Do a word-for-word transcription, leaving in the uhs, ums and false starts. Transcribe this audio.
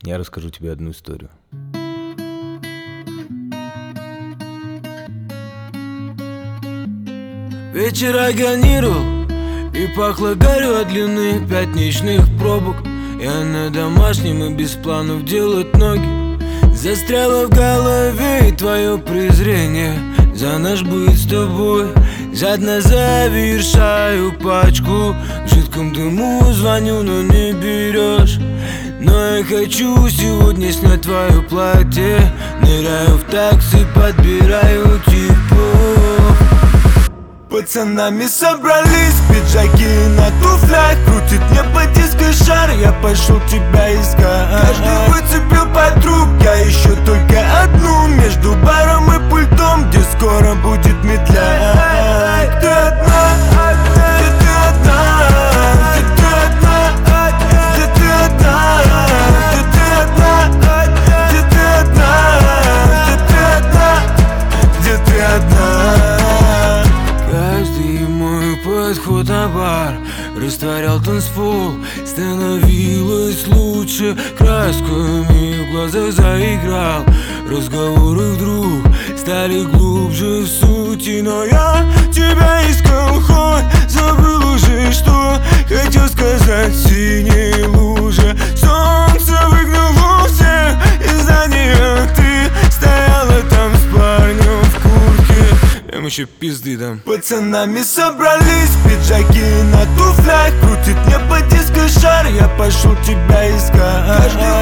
я расскажу тебе одну историю. Вечер агонировал, и пахло гарью от длины пятничных пробок. Я на домашнем и без планов делать ноги. Застряло в голове и твое презрение за наш быт с тобой. Жадно завершаю пачку, в жидком дыму звоню, но не берешь. Но я хочу сегодня снять твое платье. Ныряю в такси, подбираю типов. Пацанами собрались, пиджаки на туфлях. Крутит мне по диско шар, я пошел тебя искать. Каждый выцепил подруг, я ищу только одну. Между баром и пультом, где скоро будет медляк. Ты одна, где ты одна, где ты одна, где ты одна, где ты одна, где ты одна, где ты одна, где ты одна. Каждый мой подход на бар растворял танцпол. Становилось лучше, красками в глазах заиграл. Разговоры вдруг стали глубже в сути. Но я тебя искал, хоть забыл уже, что хотел сказать в синей луже. Солнце выгнало всех из здания. Ты стояла там с парнем в куртке. Я им еще пизды дам. Пацанами собрались, пиджаки на туфлях. Крутит мне по диско шар, я пошел тебя искать. Каждый